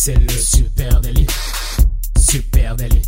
C'est le Super Daily. Super Daily.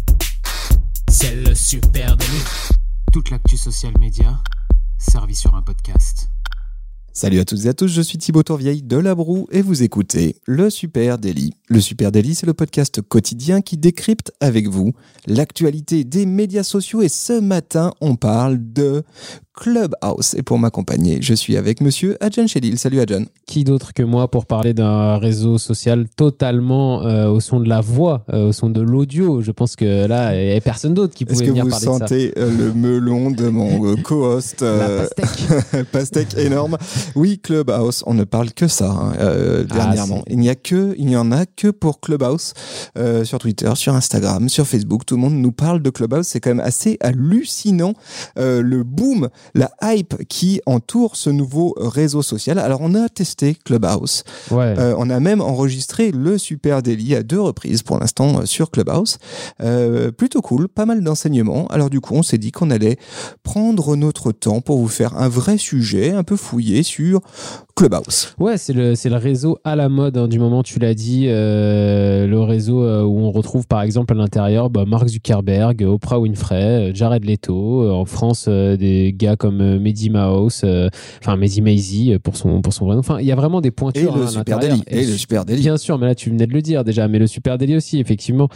C'est le Super Daily. Toute l'actu social média servie sur un podcast. Salut à toutes et à tous, je suis Thibaut Tourvieille de La Broue et vous écoutez le Super Daily. Le Super Daily, c'est le podcast quotidien qui décrypte avec vous l'actualité des médias sociaux et ce matin, on parle de Clubhouse. Et pour m'accompagner, je suis avec monsieur Adjan Chedil. Salut Adjan. Qui d'autre que moi pour parler d'un réseau social totalement au son de la voix, au son de l'audio. Je pense que là, il n'y a personne d'autre qui pouvait venir parler de ça. Est-ce que vous sentez le melon de mon co-host La pastèque. Pastèque énorme. Oui, Clubhouse, on ne parle que ça dernièrement. Il n'y en a que pour Clubhouse sur Twitter, sur Instagram, sur Facebook. Tout le monde nous parle de Clubhouse. C'est quand même assez hallucinant le boom, la hype qui entoure ce nouveau réseau social. Alors, on a testé Clubhouse. Ouais. On a même enregistré le Super Daily à 2 reprises pour l'instant sur Clubhouse. Plutôt cool, pas mal d'enseignements. Alors du coup, on s'est dit qu'on allait prendre notre temps pour vous faire un vrai sujet, un peu fouillé sur Clubhouse. Ouais, c'est le réseau à la mode du moment, tu l'as dit, le réseau où on retrouve par exemple à l'intérieur Mark Zuckerberg, Oprah Winfrey, Jared Leto, en France des gars comme Mehdi Mouse, Mehdi Maizy pour son vrai nom. Enfin, il y a vraiment des pointures et le Super Daily. Et le Super Daily. Bien sûr, mais là tu venais de le dire déjà, mais le Super Daily aussi, effectivement.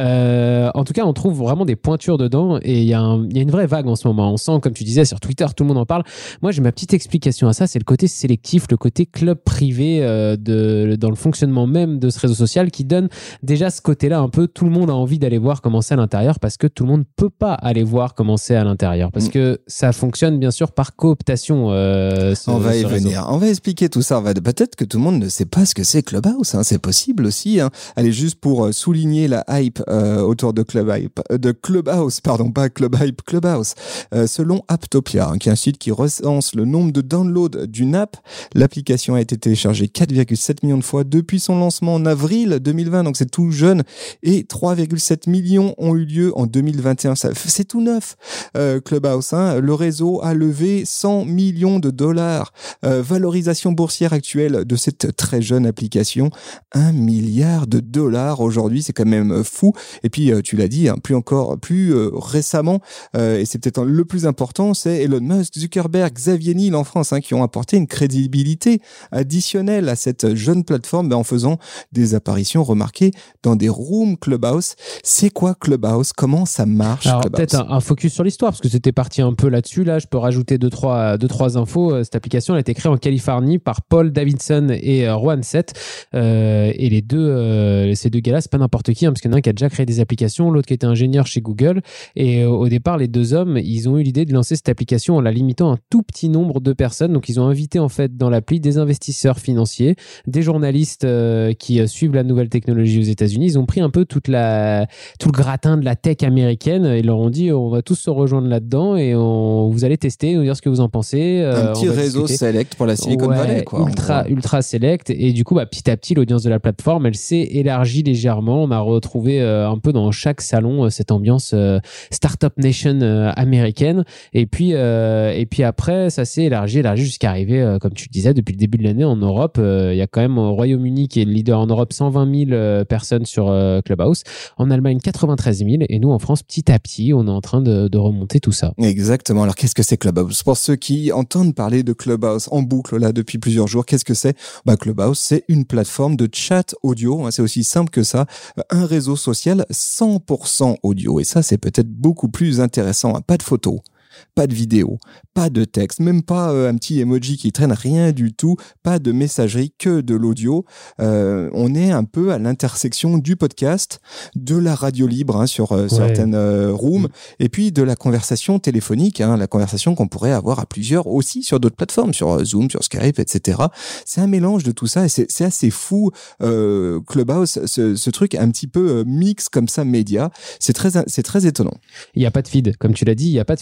En tout cas, on trouve vraiment des pointures dedans et il y a une vraie vague en ce moment. On sent, comme tu disais, sur Twitter, tout le monde en parle. Moi, j'ai ma petite explication à ça, c'est le côté sélectif, le côté club privé dans le fonctionnement même de ce réseau social qui donne déjà ce côté-là un peu. Tout le monde a envie d'aller voir comment c'est à l'intérieur parce que tout le monde ne peut pas aller voir comment c'est à l'intérieur parce que ça fonctionne bien sûr par cooptation. On va y venir. On va expliquer tout ça. Peut-être que tout le monde ne sait pas ce que c'est Clubhouse. C'est possible aussi. Allez, juste pour souligner la hype autour de Clubhouse, pardon, pas Club Hype, Clubhouse. Selon Apptopia, qui est un site qui recense le nombre de downloads d'une app, l'application a été téléchargée 4,7 millions de fois depuis son lancement en avril 2020, donc c'est tout jeune, et 3,7 millions ont eu lieu en 2021. C'est tout neuf. Clubhouse, le réseau a levé 100 millions de dollars. Valorisation boursière actuelle de cette très jeune application, 1 milliard de dollars aujourd'hui, c'est quand même fou. Et puis, tu l'as dit, plus récemment, et c'est peut-être le plus important, c'est Elon Musk, Zuckerberg, Xavier Niel en France, qui ont apporté une crédibilité additionnelle à cette jeune plateforme en faisant des apparitions remarquées dans des rooms Clubhouse. C'est quoi Clubhouse? Comment ça marche? Alors Clubhouse? peut-être un focus sur l'histoire parce que c'était parti un peu là-dessus. Là, je peux rajouter deux trois infos. Cette application elle a été créée en Californie par Paul Davidson et Juan Seth. Et ces deux gars-là, c'est pas n'importe qui, parce qu'il y en a un qui a déjà créé des applications, l'autre qui était ingénieur chez Google. Et au départ, les deux hommes, ils ont eu l'idée de lancer cette application en la limitant à un tout petit nombre de personnes. Donc, ils ont invité en fait dans l'appli des investisseurs financiers, des journalistes qui suivent la nouvelle technologie aux États-Unis. Ils ont pris un peu tout le gratin de la tech américaine et leur ont dit on va tous se rejoindre là-dedans et vous allez tester, nous dire ce que vous en pensez. Un petit réseau select pour la Silicon Valley, quoi. Ultra select. Et du coup, petit à petit, l'audience de la plateforme, elle s'est élargie légèrement. On a retrouvé un peu dans chaque salon cette ambiance Startup Nation américaine. Et puis après, ça s'est élargi jusqu'à arriver, comme tu le disais, depuis le début de l'année en Europe. Il y a quand même au Royaume-Uni qui est le leader en Europe, 120 000 personnes sur Clubhouse. En Allemagne, 93 000. Et nous, en France, petit à petit, on est en train de remonter tout ça. Exactement. Alors, qu'est-ce que c'est Clubhouse? Pour ceux qui entendent parler de Clubhouse en boucle là depuis plusieurs jours, qu'est-ce que c'est? Clubhouse, c'est une plateforme de chat audio. C'est aussi simple que ça. Un réseau social 100% audio. Et ça, c'est peut-être beaucoup plus intéressant. Pas de photos, pas de vidéo, pas de texte, même pas un petit emoji qui traîne, rien du tout, pas de messagerie, que de l'audio. On est un peu à l'intersection du podcast, de la radio libre sur certaines rooms, et puis de la conversation téléphonique, la conversation qu'on pourrait avoir à plusieurs aussi sur d'autres plateformes, sur Zoom, sur Skype, etc. C'est un mélange de tout ça et c'est assez fou. Clubhouse, ce truc un petit peu mix comme ça, média, c'est très étonnant. Il n'y a pas de feed, comme tu l'as dit, il n'y a pas de feed. Il n'y en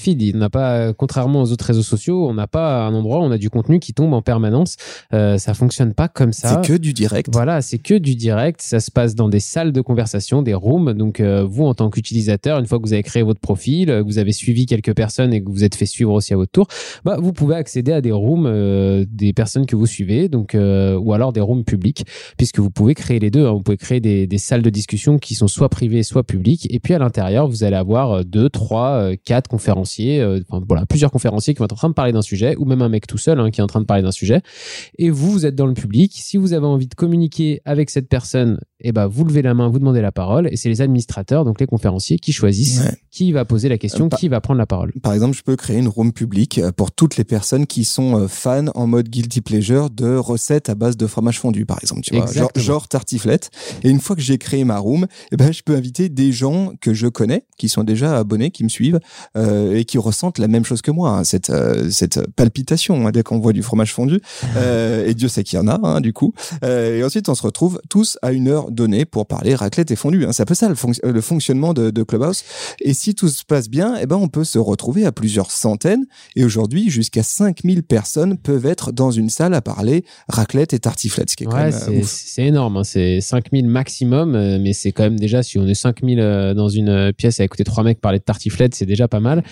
n'a pas, contrairement aux autres réseaux sociaux, on n'a pas un endroit où on a du contenu qui tombe en permanence. Ça fonctionne pas comme ça. C'est que du direct. Voilà, c'est que du direct. Ça se passe dans des salles de conversation, des rooms. Donc, vous, en tant qu'utilisateur, une fois que vous avez créé votre profil, que vous avez suivi quelques personnes et que vous êtes fait suivre aussi à votre tour, vous pouvez accéder à des rooms des personnes que vous suivez, donc, ou alors des rooms publics, puisque vous pouvez créer les deux. Hein. Vous pouvez créer des salles de discussion qui sont soit privées, soit publiques. Et puis, à l'intérieur, vous allez avoir 2, 3, 4 conférenciers, plusieurs conférenciers qui vont être en train de parler d'un sujet, ou même un mec tout seul qui est en train de parler d'un sujet. Et vous êtes dans le public. Si vous avez envie de communiquer avec cette personne, vous levez la main, vous demandez la parole, et c'est les administrateurs, donc les conférenciers, qui choisissent qui va poser la question, qui va prendre la parole. Par exemple, je peux créer une room publique pour toutes les personnes qui sont fans en mode guilty pleasure de recettes à base de fromage fondu, par exemple, tu vois, genre tartiflette. Et une fois que j'ai créé ma room, je peux inviter des gens que je connais, qui sont déjà abonnés, qui me suivent et qui ressentent la même chose que moi, cette palpitation dès qu'on voit du fromage fondu. Et Dieu sait qu'il y en a, du coup. Et ensuite, on se retrouve tous à une heure donnée pour parler raclette et fondue. C'est un peu ça le fonctionnement de Clubhouse. Et si tout se passe bien, on peut se retrouver à plusieurs centaines. Et aujourd'hui, jusqu'à 5000 personnes peuvent être dans une salle à parler raclette et tartiflette, ce qui est quand même c'est énorme. C'est 5000 maximum, mais c'est quand même déjà, si on est 5000 dans une pièce à écouter 3 mecs parler de tartiflette, c'est déjà pas mal.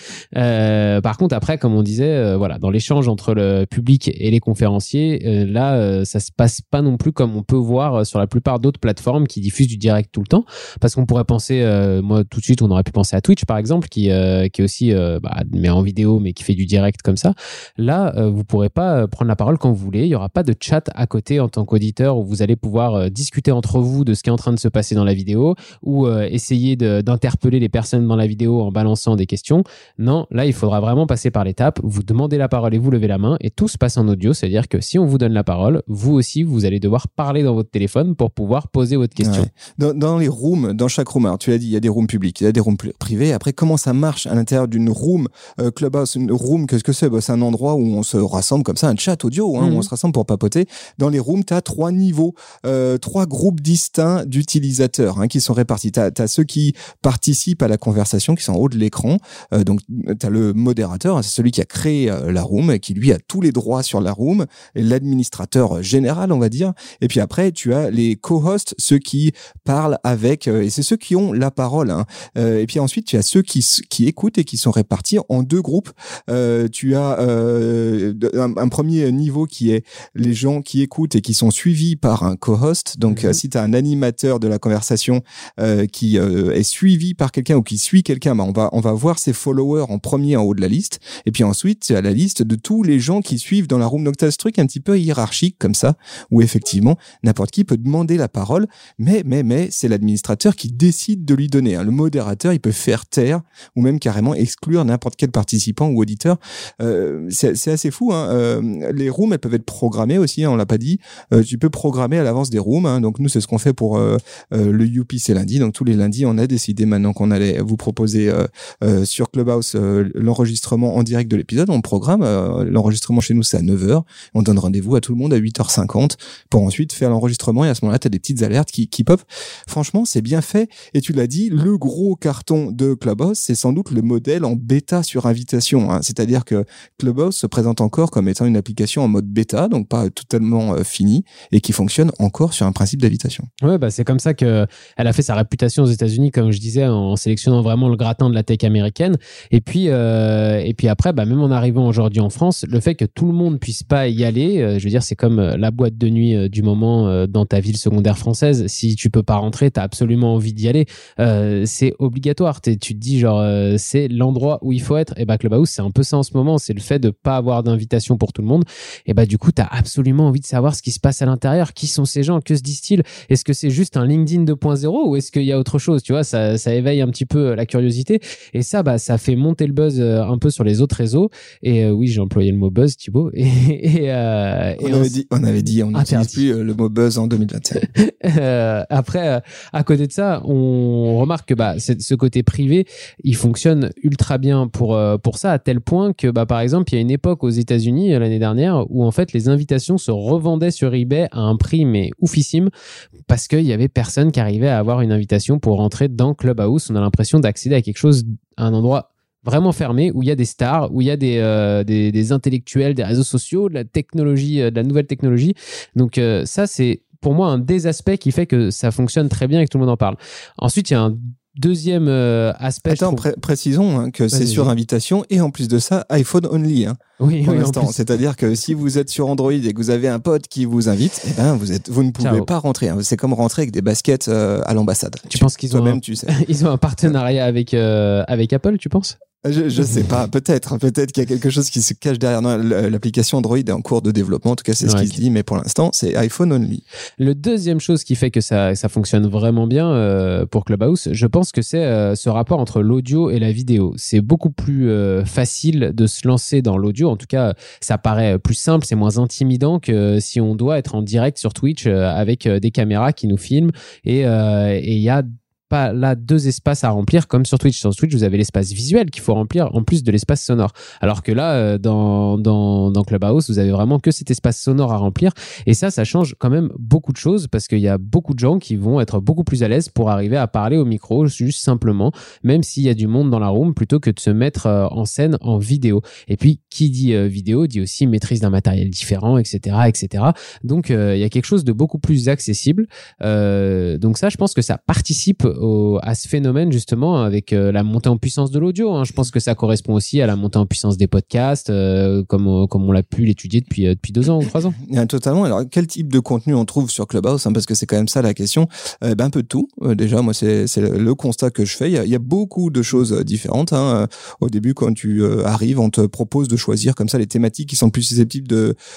Par contre, après, comme on disait, dans l'échange entre le public et les conférenciers, ça se passe pas non plus comme on peut voir sur la plupart d'autres plateformes qui diffusent du direct tout le temps, parce qu'on pourrait penser, moi tout de suite on aurait pu penser à Twitch par exemple, qui est aussi mais en vidéo, mais qui fait du direct comme ça. Là, vous pourrez pas prendre la parole quand vous voulez, il y aura pas de chat à côté en tant qu'auditeur où vous allez pouvoir discuter entre vous de ce qui est en train de se passer dans la vidéo, ou essayer d'interpeller les personnes dans la vidéo en balançant des questions. Non, là il faudra vraiment passer par l'étape, vous demandez la parole et vous levez la main, et tout se passe en audio, c'est-à-dire que si on vous donne la parole, vous aussi vous allez devoir parler dans votre téléphone pour pouvoir poser votre question. Dans les rooms, dans chaque room, alors tu l'as dit, il y a des rooms publics, il y a des rooms privés. Après, comment ça marche à l'intérieur d'une room Clubhouse? Une room, qu'est-ce que c'est? C'est un endroit où on se rassemble comme ça, un chat audio, où on se rassemble pour papoter. Dans les rooms, tu as 3 niveaux, 3 groupes distincts d'utilisateurs qui sont répartis. Tu as ceux qui participent à la conversation, qui sont en haut de l'écran. Donc, tu as le modérateur, c'est celui qui a créé la room, qui lui a tous les droits sur la room, et l'administrateur général, on va dire. Et puis après, tu as les co-hosts, ceux qui parlent avec, et c'est ceux qui ont la parole. Et puis ensuite, tu as ceux qui écoutent et qui sont répartis en 2 groupes. Tu as un premier niveau qui est les gens qui écoutent et qui sont suivis par un co-host. Donc, si tu as un animateur de la conversation qui est suivi par quelqu'un ou qui suit quelqu'un, on va voir ses followers en premier en haut de la liste. Et puis ensuite, tu as la liste de tous les gens qui suivent dans la room. Donc, tu as ce truc un petit peu hiérarchique comme ça, où effectivement, n'importe qui peut demander la parole, mais c'est l'administrateur qui décide de lui donner. Le modérateur, il peut faire taire ou même carrément exclure n'importe quel participant ou auditeur. C'est assez fou. Les rooms, elles peuvent être programmées aussi, on l'a pas dit. Tu peux programmer à l'avance des rooms. Donc nous, c'est ce qu'on fait pour le Youpi, c'est lundi. Donc tous les lundis, on a décidé maintenant qu'on allait vous proposer sur Clubhouse l'enregistrement en direct de l'épisode. On programme. L'enregistrement chez nous, c'est à 9h. On donne rendez-vous à tout le monde à 8h50 pour ensuite faire l'enregistrement. Et à ce moment-là, tu as des petites alertes qui pop. Franchement, c'est bien fait. Et tu l'as dit, le gros carton de Clubhouse, c'est sans doute le modèle en bêta sur invitation. C'est-à-dire que Clubhouse se présente encore comme étant une application en mode bêta, donc pas totalement finie, et qui fonctionne encore sur un principe d'invitation. Ouais, c'est comme ça qu'elle a fait sa réputation aux États-Unis, comme je disais, en sélectionnant vraiment le gratin de la tech américaine. Et puis après, même en arrivant aujourd'hui en France, le fait que tout le monde puisse pas y aller, je veux dire, c'est comme la boîte de nuit du moment dans ta ville secondaire française. Si tu peux pas rentrer, t'as absolument envie d'y aller. C'est obligatoire. Tu te dis genre, c'est l'endroit où il faut être. Et Clubhouse, c'est un peu ça en ce moment. C'est le fait de pas avoir d'invitation pour tout le monde. Et du coup, t'as absolument envie de savoir ce qui se passe à l'intérieur. Qui sont ces gens? Que se disent-ils? Est-ce que c'est juste un LinkedIn 2.0 ou est-ce qu'il y a autre chose? Tu vois, ça éveille un petit peu la curiosité. Et ça, ça fait monter le buzz un peu sur les autres réseaux. Et oui, j'ai employé le mot buzz, Thibaut. On avait dit, on n'utilise plus le mot buzz en 2021. Après, à côté de ça, on remarque que ce côté privé, il fonctionne ultra bien pour ça, à tel point que par exemple, il y a une époque aux États-Unis l'année dernière où en fait les invitations se revendaient sur eBay à un prix mais oufissime, parce qu'il y avait personne qui arrivait à avoir une invitation pour rentrer dans Clubhouse. On a l'impression d'accéder à quelque chose, à un endroit vraiment fermé, où il y a des stars, où il y a des intellectuels, des réseaux sociaux, de la technologie, de la nouvelle technologie. Donc ça, c'est pour moi un des aspects qui fait que ça fonctionne très bien et que tout le monde en parle. Ensuite, il y a un deuxième aspect. Attends, précisons que c'est sur invitation et en plus de ça, iPhone only. Oui, pour l'instant. C'est-à-dire que si vous êtes sur Android et que vous avez un pote qui vous invite, eh ben vous ne pouvez pas rentrer. C'est comme rentrer avec des baskets à l'ambassade. Tu penses qu'ils ont tu sais. Ils ont un partenariat avec Apple, tu penses? Je sais pas, peut-être qu'il y a quelque chose qui se cache derrière. Non, l'application Android est en cours de développement, en tout cas c'est ce qui se dit, mais pour l'instant c'est iPhone only. Le deuxième chose qui fait que ça fonctionne vraiment bien pour Clubhouse, je pense que c'est ce rapport entre l'audio et la vidéo. C'est beaucoup plus facile de se lancer dans l'audio, en tout cas ça paraît plus simple, c'est moins intimidant que si on doit être en direct sur Twitch avec des caméras qui nous filment et il y a pas là 2 espaces à remplir comme sur Twitch. Sur Twitch, vous avez l'espace visuel qu'il faut remplir en plus de l'espace sonore. Alors que là, dans Clubhouse, vous avez vraiment que cet espace sonore à remplir. Et ça change quand même beaucoup de choses parce qu'il y a beaucoup de gens qui vont être beaucoup plus à l'aise pour arriver à parler au micro juste simplement, même s'il y a du monde dans la room, plutôt que de se mettre en scène en vidéo. Et puis, qui dit vidéo dit aussi maîtrise d'un matériel différent, etc., etc. Donc, il y a quelque chose de beaucoup plus accessible. Donc ça, je pense que ça participe à ce phénomène justement avec la montée en puissance de l'audio. Je pense que ça correspond aussi à la montée en puissance des podcasts, comme on l'a pu l'étudier depuis 2 ans ou 3 ans. Totalement. Alors, quel type de contenu on trouve sur Clubhouse, parce que c'est quand même ça la question. Un peu de tout. Déjà, moi, c'est le constat que je fais. Il y a beaucoup de choses différentes. Au début, quand tu arrives, on te propose de choisir comme ça les thématiques qui sont plus susceptibles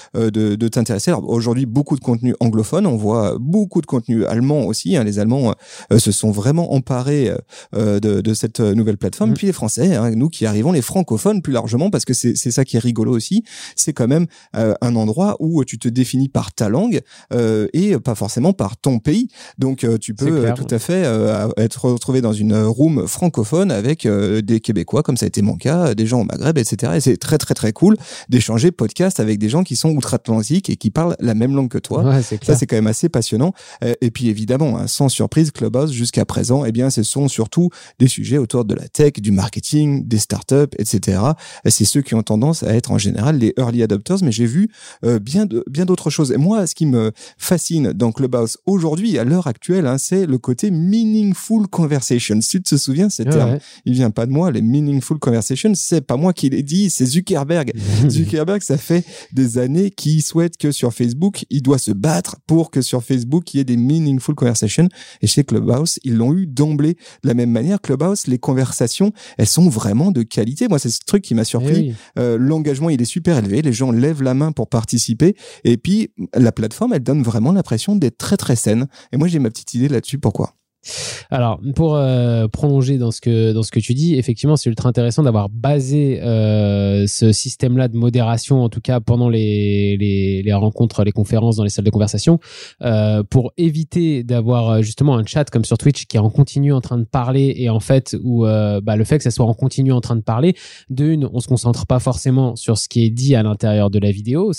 de t'intéresser. Alors, aujourd'hui, beaucoup de contenu anglophone. On voit beaucoup de contenu allemand aussi. Les Allemands se sont vraiment emparés de cette nouvelle plateforme. Puis les Français, nous qui arrivons, les francophones plus largement, parce que c'est ça qui est rigolo aussi. C'est quand même un endroit où tu te définis par ta langue et pas forcément par ton pays. Donc tu peux tout à fait être retrouvé dans une room francophone avec des Québécois, comme ça a été mon cas, des gens au Maghreb, etc. Et c'est très très très cool d'échanger podcast avec des gens qui sont outre-Atlantique et qui parlent la même langue que toi. Ouais, ça c'est quand même assez passionnant. Et puis évidemment, sans surprise, Clubhouse jusqu'à présent, eh bien, ce sont surtout des sujets autour de la tech, du marketing, des startups, etc. C'est ceux qui ont tendance à être en général les early adopters, mais j'ai vu bien d'autres choses. Et moi, ce qui me fascine dans Clubhouse aujourd'hui, à l'heure actuelle, c'est le côté meaningful conversation. Si tu te souviens, ce terme, il vient pas de moi. Les meaningful conversations, c'est pas moi qui l'ai dit, c'est Zuckerberg. Zuckerberg, ça fait des années qu'il souhaite que sur Facebook, il doit se battre pour que sur Facebook, il y ait des meaningful conversations. Et chez Clubhouse, ils l'ont eu d'emblée de la même manière. Clubhouse, les conversations, elles sont vraiment de qualité. Moi, c'est ce truc qui m'a surpris. L'engagement, il est super élevé. Les gens lèvent la main pour participer. Et puis, la plateforme, elle donne vraiment l'impression d'être très, très saine. Et moi, j'ai ma petite idée là-dessus. Pourquoi ? Alors, pour prolonger dans ce que tu dis, effectivement, c'est ultra intéressant d'avoir basé ce système-là de modération, en tout cas pendant les rencontres, les conférences dans les salles de conversation, pour éviter d'avoir justement un chat comme sur Twitch qui est en continu en train de parler et en fait où le fait que ça soit en continu en train de parler, on se concentre pas forcément sur ce qui est dit à l'intérieur de la vidéo.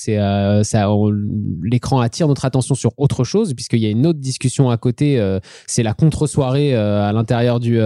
L'écran attire notre attention sur autre chose puisqu'il y a une autre discussion à côté. C'est la contre-soirée à l'intérieur du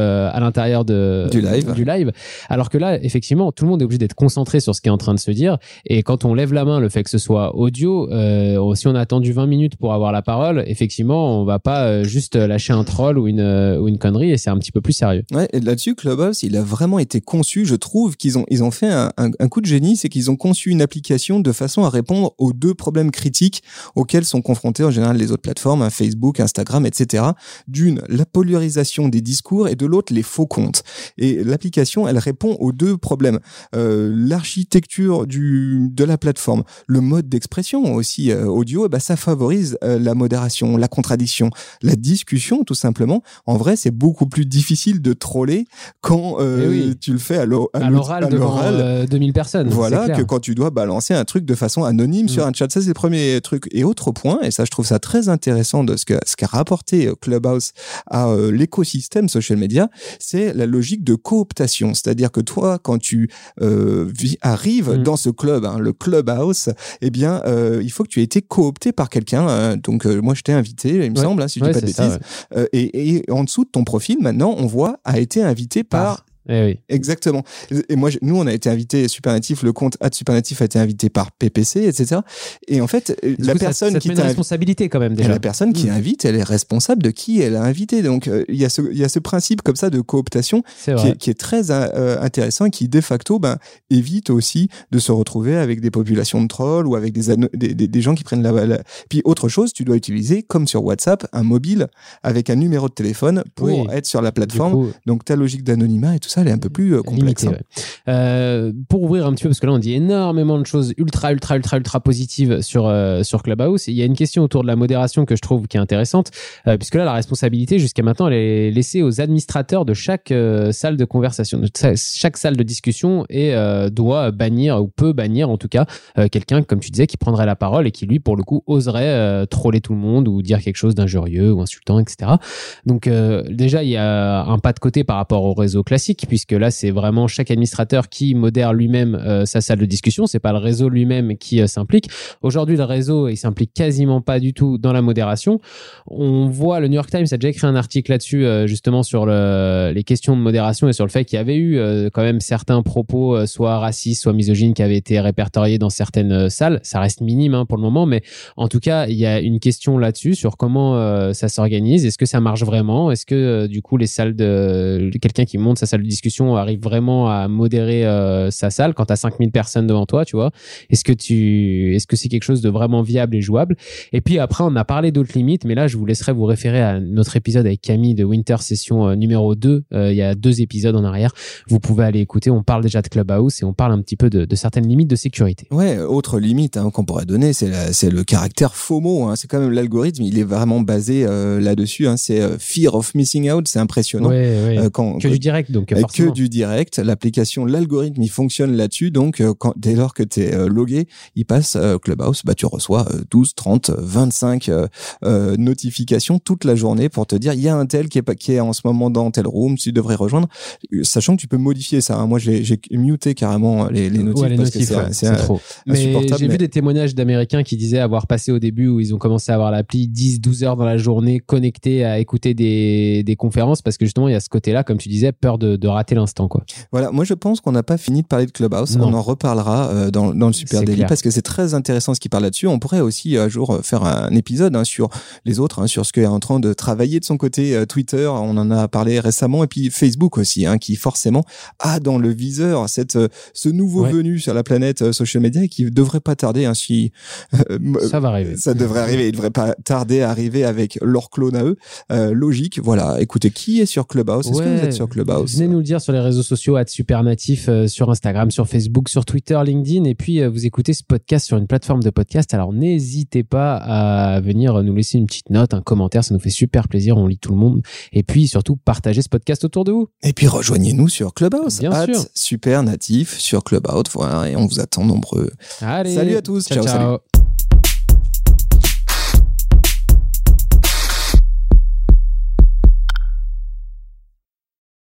live. Alors que là, effectivement, tout le monde est obligé d'être concentré sur ce qui est en train de se dire. Et quand on lève la main, le fait que ce soit audio, si on a attendu 20 minutes pour avoir la parole, effectivement, on va pas juste lâcher un troll ou une connerie et c'est un petit peu plus sérieux. Ouais, et là-dessus, Clubhouse, il a vraiment été conçu. Je trouve qu'ils ont fait un coup de génie, c'est qu'ils ont conçu une application de façon à répondre aux 2 problèmes critiques auxquels sont confrontés en général les autres plateformes, Facebook, Instagram, etc. D'une, la polarisation des discours et de l'autre, les faux comptes. Et l'application, elle répond aux 2 problèmes. L'architecture de la plateforme, le mode d'expression aussi audio, ça favorise la modération, la contradiction, la discussion tout simplement. En vrai, c'est beaucoup plus difficile de troller quand tu le fais à l'oral devant 2000 personnes. Voilà, que quand tu dois balancer un truc de façon anonyme sur un chat. Ça, c'est le premier truc. Et autre point, et ça, je trouve ça très intéressant de ce qu'a rapporté Clubhouse à l'écosystème social media, c'est la logique de cooptation. C'est-à-dire que toi, quand tu arrives dans ce club, le Clubhouse, eh bien, il faut que tu aies été coopté par quelqu'un. Donc, moi, je t'ai invité, il me semble, si je dis pas de bêtises. Et en dessous de ton profil, maintenant, on voit, a été invité par Oui. Exactement. Et moi, nous, on a été invités, Supernatif, le compte @Supernatif a été invité par PPC, etc. Et en fait, la personne qui t'a responsabilité quand même déjà. La personne qui invite, elle est responsable de qui elle a invité. Donc, il y a ce principe comme ça de cooptation qui est très intéressant et qui, de facto, évite aussi de se retrouver avec des populations de trolls ou avec des gens qui prennent la... Puis, autre chose, tu dois utiliser, comme sur WhatsApp, un mobile avec un numéro de téléphone pour être sur la plateforme. Donc, ta logique d'anonymat et tout ça, elle est un peu plus complexe. Limité, pour ouvrir un petit peu, parce que là, on dit énormément de choses ultra positives sur Clubhouse. Il y a une question autour de la modération que je trouve qui est intéressante, puisque là, la responsabilité, jusqu'à maintenant, elle est laissée aux administrateurs de chaque salle de conversation, de chaque salle de discussion, et doit bannir, ou peut bannir en tout cas, quelqu'un, comme tu disais, qui prendrait la parole et qui, lui, pour le coup, oserait troller tout le monde ou dire quelque chose d'injurieux ou insultant, etc. Donc, déjà, il y a un pas de côté par rapport au réseau classique, puisque là, c'est vraiment chaque administrateur qui modère lui-même sa salle de discussion. C'est pas le réseau lui-même qui s'implique. Aujourd'hui, le réseau, il s'implique quasiment pas du tout dans la modération. On voit, le New York Times a déjà écrit un article là-dessus, justement sur les questions de modération et sur le fait qu'il y avait eu quand même certains propos, soit racistes, soit misogynes, qui avaient été répertoriés dans certaines salles. Ça reste minime pour le moment, mais en tout cas, il y a une question là-dessus sur comment ça s'organise. Est-ce que ça marche vraiment? Est-ce que du coup, les salles quelqu'un qui monte sa salle de discussion arrive vraiment à modérer sa salle quand tu as 5000 personnes devant toi, tu vois? Est-ce que c'est quelque chose de vraiment viable et jouable? Et puis après, on a parlé d'autres limites, mais là, je vous laisserai vous référer à notre épisode avec Camille de Winter Session numéro 2. Il y a 2 épisodes en arrière. Vous pouvez aller écouter. On parle déjà de Clubhouse et on parle un petit peu de certaines limites de sécurité. Ouais, autre limite qu'on pourrait donner, c'est le caractère FOMO. C'est quand même l'algorithme, il est vraiment basé là-dessus. C'est fear of missing out, c'est impressionnant. Que du direct, donc forcément. Que du direct. L'application, l'algorithme, il fonctionne là-dessus. Donc, dès lors que tu es logué, il passe Clubhouse, tu reçois 12, 30, 25 notifications toute la journée pour te dire il y a un tel qui est en ce moment dans tel room, tu devrais rejoindre. Sachant que tu peux modifier ça. Moi, j'ai muté carrément les notifs parce que c'est trop. Mais j'ai vu des témoignages d'Américains qui disaient avoir passé au début où ils ont commencé à avoir l'appli 10-12 heures dans la journée connectés à écouter des conférences parce que justement, il y a ce côté-là, comme tu disais, peur de rater l'instant, quoi. Voilà, moi je pense qu'on n'a pas fini de parler de Clubhouse. On en reparlera dans le Super Daily parce que c'est très intéressant ce qu'il parle là-dessus. On pourrait aussi un jour faire un épisode sur les autres, sur ce qu'est en train de travailler de son côté Twitter. On en a parlé récemment, et puis Facebook aussi, qui forcément a dans le viseur ce nouveau venu sur la planète social media qui devrait pas tarder. Ça va arriver. Ça devrait arriver. Il devrait pas tarder à arriver avec leur clone à eux. Logique. Voilà. Écoutez, qui est sur Clubhouse? Est-ce que vous êtes sur Clubhouse? Venez nous le dire sur les réseaux sociaux @supernatif, sur Instagram, sur Facebook, sur Twitter, LinkedIn, et puis vous écoutez ce podcast sur une plateforme de podcast. Alors n'hésitez pas à venir nous laisser une petite note, un commentaire, ça nous fait super plaisir, on lit tout le monde, et puis surtout partagez ce podcast autour de vous. Et puis rejoignez-nous sur Clubhouse, bien sûr. @supernatif sur Clubhouse, voilà, et on vous attend nombreux. Allez, salut à tous, ciao. Salut.